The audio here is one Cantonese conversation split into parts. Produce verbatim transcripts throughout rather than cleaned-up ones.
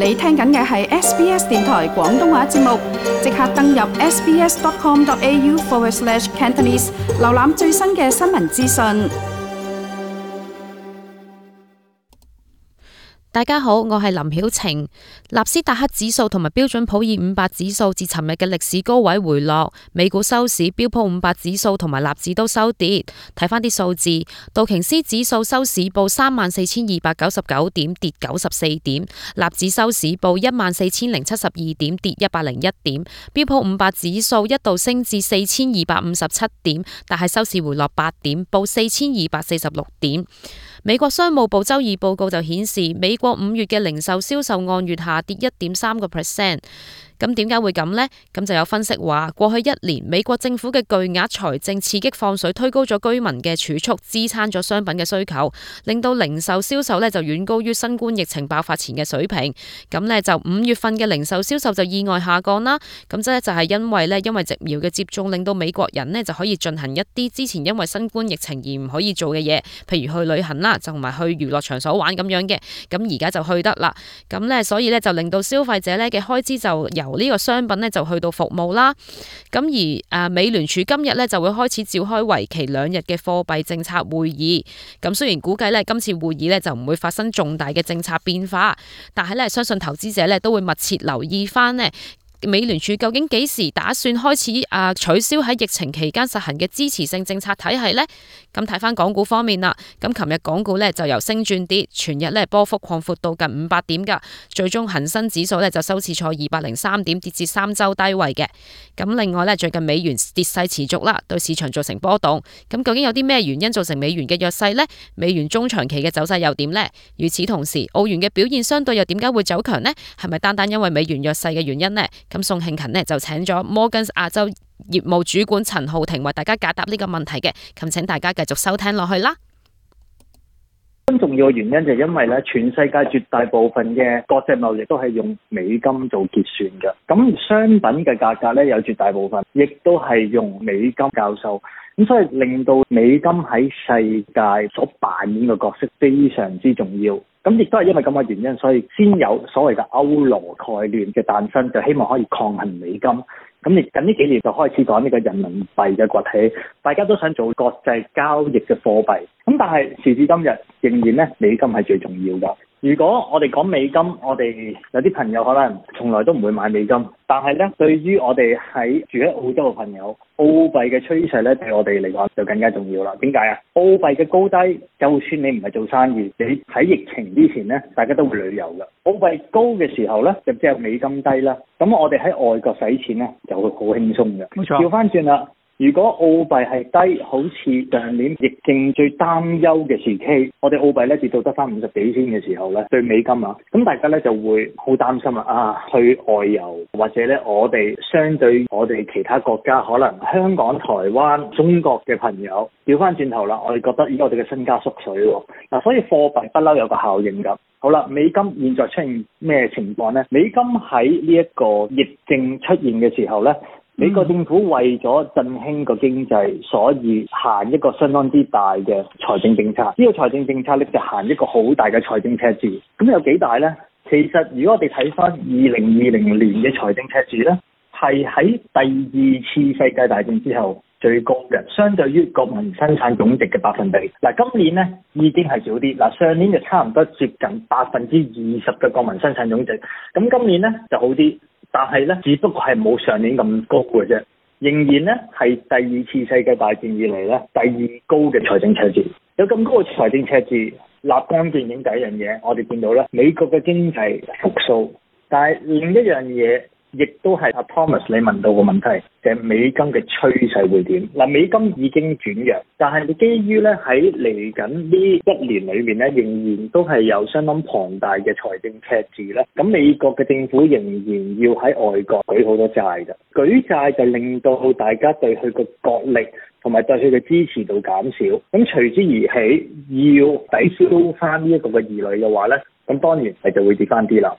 你聽緊嘅係 S B S 電台廣東話節目，即刻登入 sbs.com.au forward slash Cantonese， 瀏覽最新嘅新聞資訊。 大家好，我係林曉晴。納斯達克指數同埋標準普爾五百指數自尋日嘅歷史高位回落，美股收市，標普五百指數同埋納指都收跌。睇翻啲數字，道瓊斯指數收市報三萬四千二百九十九點，跌九十四點；納指收市報一萬四千零七十二點，跌一百零一點；標普五百指數一度升至四千二百五十七點，但係收市回落八點，報四千二百四十六點。美國商務部周二報告就顯示，美國五月嘅零售銷售按月下跌一點三個 percent。咁點解會咁呢？咁就有分析話，過去一年美國政府嘅巨額財政刺激放水，推高咗居民嘅儲蓄，支撐咗商品嘅需求，令到零售銷售呢就遠高於新冠疫情爆發前嘅水平。咁呢就五月份嘅零售銷售就意外下降啦。咁即係就係因為呢，因為疫苗嘅接種，令到美國人呢就可以進行一啲之前因為新冠疫情而唔可以做嘅嘢，譬如去旅行啦，就同埋去娛樂場所玩咁樣嘅。咁而家就去得啦。咁呢，所以呢，就令到消費者呢嘅開支就由呢個商品呢就去到服務啦。咁而誒美聯儲今日呢就會開始召開為期兩日嘅貨幣政策會議。咁雖然估計呢今次會議呢就唔會發生重大嘅政策變化，但係呢相信投資者呢都會密切留意翻呢美聯儲究竟幾時打算開始啊取消喺疫情期間實行嘅支持性政策體系呢？咁睇翻港股方面啦，咁琴日港股呢就由升轉跌，全日呢波幅擴闊到近五百點噶，最終恒生指數呢就收市挫二百零三點，跌至三周低位嘅。咁另外呢，最近美元跌勢持續啦，對市場造成波動。咁究竟有啲咩原因造成美元嘅弱勢呢？美元中長期嘅走勢又點呢？與此同時，澳元嘅表現相對又點解會走強呢？係咪單單因為美元弱勢嘅原因呢？咁宋慶勤呢就請咗摩根亞洲業務主管陳浩庭為大家解答呢個問題嘅，咁請大家繼續收聽落去啦。 更重要嘅原因就係因為咧，全世界絕大部分嘅國際貿易都係用美金做結算嘅，咁商品嘅價格咧有絕大部分亦都係用美金交收，咁所以令到美金喺世界所扮演嘅角色非常之重要。咁亦都係因為咁嘅原因，所以先有所謂嘅歐羅概念嘅誕生，就希望可以抗衡美金。咁亦近呢幾年就開始講呢個人民幣嘅崛起，大家都想做國際交易嘅貨幣。咁但係時至今日，仍然咧美金係最重要㗎。如果我哋講美金，我哋有啲朋友可能從來都唔會買美金，但係咧對於我哋喺住喺澳洲嘅朋友，澳幣嘅趨勢咧對我哋嚟講就更加重要啦。點解啊？澳幣嘅高低，就算你唔係做生意，你喺疫情之前咧，大家都會旅遊㗎。澳幣高嘅時候咧，就即係美金低啦。咁我哋喺外國使錢咧，就會好輕鬆嘅。冇錯。調翻轉啦。如果澳幣係低，好似上年疫症最擔憂嘅時期，我哋澳幣咧跌到得翻五十幾仙嘅時候咧，對美金啊，咁大家咧就會好擔心啦。啊，去外遊或者咧，我哋相對我哋其他國家，可能香港、台灣、中國嘅朋友，調翻轉頭啦，我哋覺得依家我哋嘅身家縮水喎。嗱、啊，所以貨幣不嬲有個效應㗎。好啦，美金現在出現咩情況呢？美金喺呢一個疫症出現嘅時候咧。美國政府為咗振興個經濟，所以行一個相當之大嘅財政政策。呢、這個財政政策咧就行一個好大嘅財政赤字。咁有幾大呢？其實如果我哋睇翻二零二零年嘅財政赤字呢，係喺第二次世界大戰之後最高嘅，相對於國民生產總值嘅百分比。嗱，今年呢已經係少啲。嗱，上年就差唔多接近百分之二十嘅國民生產總值。咁今年呢就好啲。但係咧，只不過係冇上年咁高嘅啫，仍然咧係第二次世界大戰以嚟咧第二高嘅財政赤字。有咁高嘅財政赤字，立竿見影第一樣嘢，我哋見到咧美國嘅經濟復甦，但係另一樣嘢亦都係阿 Thomas 你問到嘅問題，就係、是、美金嘅趨勢會點？嗱，美金已經轉弱，但係你基於咧喺嚟緊呢一年裏面咧，仍然都係有相當龐大嘅財政赤字咧。咁美國嘅政府仍然要喺外國舉好多債嘅，舉債就令到大家對佢個國力同埋對佢嘅支持度減少。咁隨之而起，要抵消翻呢一個嘅疑慮嘅話咧，咁當然係就會跌翻啲啦。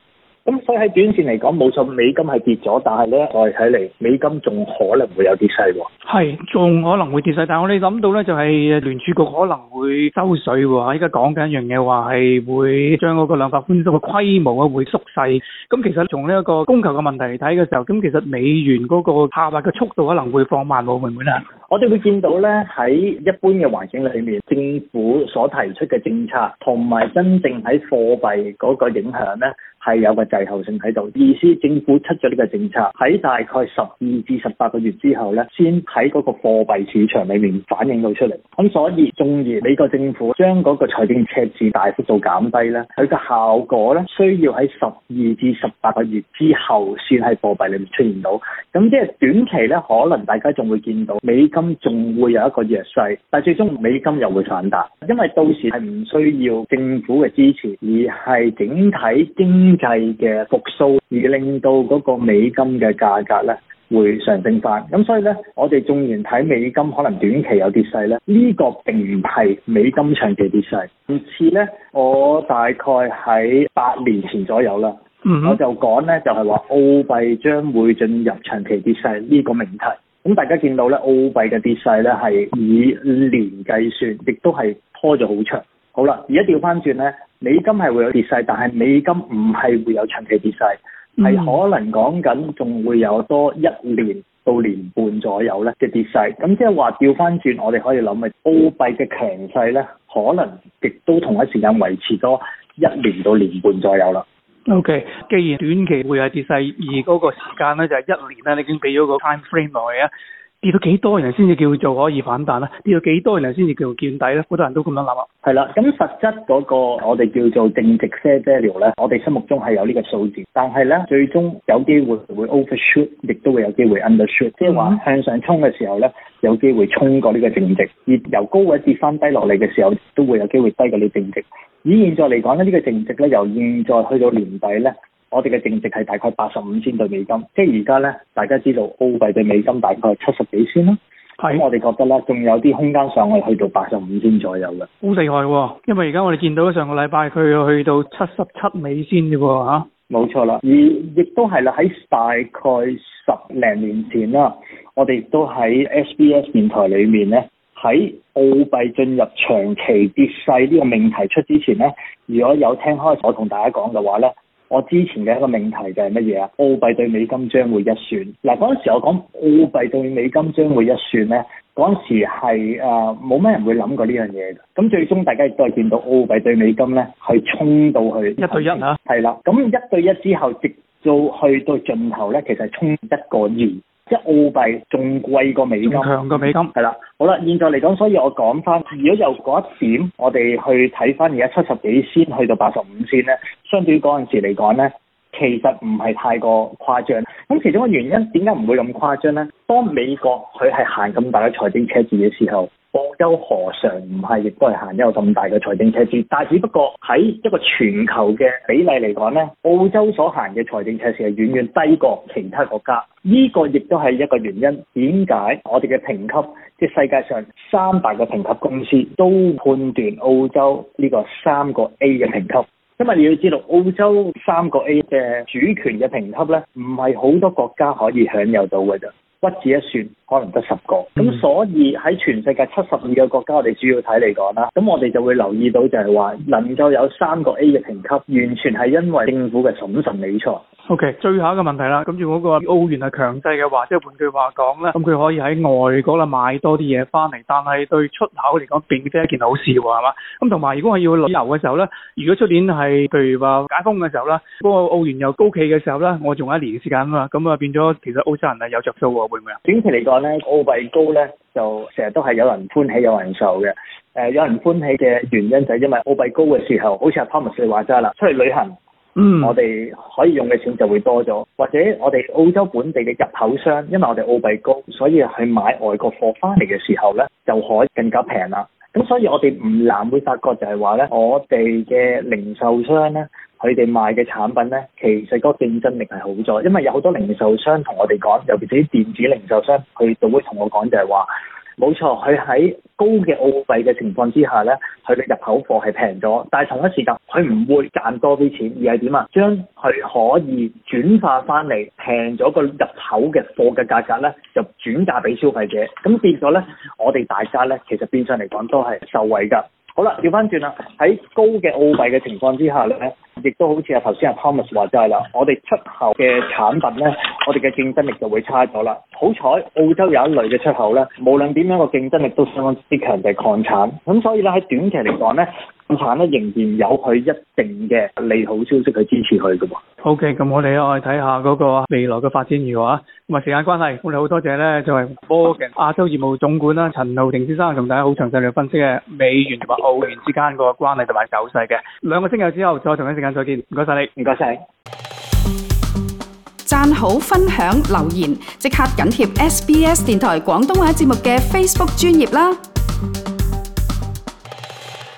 咁所以喺短線嚟講，冇錯，美金係跌咗，但係咧我哋睇嚟，美金仲可能會有跌勢喎。 係，仲可能會跌勢，但係我哋諗到咧就係聯儲局可能會收水喎。依家講緊一樣嘢話係會將嗰個量化寬鬆嘅規模啊會縮細。咁其實從呢一個供求嘅問題嚟睇嘅時候，咁其實美元嗰個下滑嘅速度可能會放慢喎，會唔會咧？ 我哋會見到咧喺一般嘅環境裏面，政府所提出嘅政策同埋真正喺貨幣嗰個影響咧係有個滯後性喺度。意思政府出咗呢個政策喺大概十二至十八個月之後咧，先喺嗰個貨幣市場裏面反映到出嚟。咁所以縱然美國政府將嗰個財政赤字大幅度減低咧，佢嘅效果咧需要喺十二至十八個月之後先喺貨幣裏面出現到。咁即係短期咧，可能大家仲會見到美金仲會有一個弱勢，但係最終美金又會反彈，因為到時係唔需要政府嘅支持，而係整體經濟嘅復甦，而令到嗰個美金嘅價格咧會上升翻。咁所以咧，我哋縱然睇美金可能短期有跌勢咧，呢個並唔係美金長期跌勢。唔似咧，我大概喺八年前左右啦，嗯、我就講咧就係話澳幣將會進入長期跌勢呢個命題。咁大家見到咧，澳幣嘅跌勢咧係以年計算，亦都係拖咗好長。好啦，而家調翻轉咧，美金係會有跌勢，但係美金唔係會有長期跌勢，係、嗯、可能講緊仲會有多一年到年半左右咧嘅跌勢。咁即係話調翻轉，我哋可以諗嘅澳幣嘅強勢咧，可能亦都同一時間維持多一年到年半左右啦。 O.K. 既然短期會有跌勢，而嗰個時間咧就係一年啦，你已經俾咗個 time frame 落去啊，跌到幾多人先至叫做可以反彈啦？跌到幾多人先至叫做見底咧？好多人都咁樣諗啊。係啦，咁實質嗰個我哋叫做淨值 fair value 咧，我哋心目中係有呢個數字，但係咧最終有機會會 overshoot，亦都會有機會 undershoot，即係話向上衝嘅時候咧，有機會衝過呢個淨值，而由高位跌翻低落嚟嘅時候，都會有機會低過呢淨值。以現在嚟講咧，呢、這個淨值咧由現在去到年底咧，我哋嘅淨值係大概八十五仙對美金，即係而家咧大家知道澳幣對美金大概七十幾仙啦。咁我哋覺得咧，仲有啲空間上去去到八十五仙左右嘅。 好厲害喎！因為而家我哋見到上個禮拜佢又去到七十七美仙嘅喎嚇。 冇錯啦，而亦都係啦，喺大概十零年前啦，我哋亦都喺 S B S 電台裏面咧，喺澳幣進入長期跌勢呢個命題出之前咧，如果有聽開我同大家講嘅話咧，我之前嘅一個命題就係乜嘢啊？澳幣對美金將會一算。嗱，嗰陣時我講澳幣對美金將會一算咧，嗰陣時係誒冇乜人會諗過呢樣嘢嘅。咁最終大家亦都係見到澳幣對美金咧係衝到去一對一啊， 係啦。咁一對一之後直到去到盡頭咧，其實係衝一個二。即係澳幣仲貴過美金， 強過美金， 係啦。好啦，現在嚟講，所以我講翻，如果由嗰一點，我哋去睇翻而家七十幾仙去到八十五仙咧，相對於嗰陣時嚟講咧，其實唔係太過誇張。咁其中嘅原因點解唔會咁誇張咧？當美國佢係行咁大嘅財政赤字嘅時候，澳洲何嘗唔係亦都係行一個咁大嘅財政赤字？但係只不過喺一個全球嘅比例嚟講咧，澳洲所行嘅財政赤字係遠遠低過其他國家。呢個亦都係一個原因，點解我哋嘅評級，即係世界上三大嘅評級公司都判斷澳洲呢個三個 A 嘅評級。因為你要知道，澳洲三個 A 嘅主權嘅評級咧，唔係好多國家可以享有到嘅啫。屈指一算，可能得十個。咁、嗯、所以喺全世界七十二個國家，我哋主要睇嚟講啦，咁我哋就會留意到就係話，能夠有三個 A 嘅評級，完全係因為政府嘅審慎理財。 O.K. 最後一個問題啦，咁如果個澳元係強勢嘅話，即係換句話講咧，咁佢可以喺外國啦買多啲嘢翻嚟，但係對出口嚟講並非一件好事喎，係嘛？咁同埋如果係要旅遊嘅時候咧，如果出年係譬如話解封嘅時候咧，嗰個澳元又高企嘅時候咧，我仲有一年嘅時間啊嘛，咁啊變咗其實澳洲人係有着數喎，會唔會啊？ 短期嚟講咧，澳幣高咧就成日都係有人歡喜有人愁嘅。誒、呃，有人歡喜嘅原因就係因為澳幣高嘅時候，好似阿 Thomas 你話齋啦，出去旅行。嗯，我哋可以用嘅錢就會多咗，或者我哋澳洲本地嘅入口商，因為我哋澳幣高，所以去買外國貨翻嚟嘅時候咧，就可以更加平啦。咁所以我哋唔難會發覺就係話咧，我哋嘅零售商咧，佢哋賣嘅產品咧，其實個競爭力係好咗，因為有好多零售商同我哋講，尤其是啲電子零售商，佢就會同我講就係話， 冇錯，佢喺高嘅澳幣嘅情況之下咧，佢嘅入口貨係平咗，但係同一時間佢唔會賺多啲錢，而係點啊？將佢可以轉化翻嚟平咗個入口嘅貨嘅價格咧，就轉嫁俾消費者，咁變咗咧，我哋大家咧其實變相嚟講都係受惠㗎。好啦，調翻轉啦，喺高嘅澳幣嘅情況之下咧，亦都好似啊頭先阿 Thomas 話齋啦，我哋出口嘅產品咧，我哋嘅競爭力就會差咗啦。好彩澳洲有一類嘅出口咧，無論點樣個競爭力都相當之強，就係礦產。咁所以咧喺短期嚟講咧，礦產咧仍然有佢一定嘅利好消息去支持佢嘅喎。 OK，咁我哋咧我哋睇下嗰個未來嘅發展如何啊？咁啊時間關係，我哋好多謝咧就係 Morgan 亞洲業務總管啦陳浩霆先生同大家好詳細嚟分析嘅美元同埋澳元之間個關係同埋走勢嘅。兩個星期之後再同一時間再見，唔該晒你， 唔該晒。 讚好、分享、留言，即刻緊貼 S B S 電台廣東話節目嘅 Facebook 專頁啦！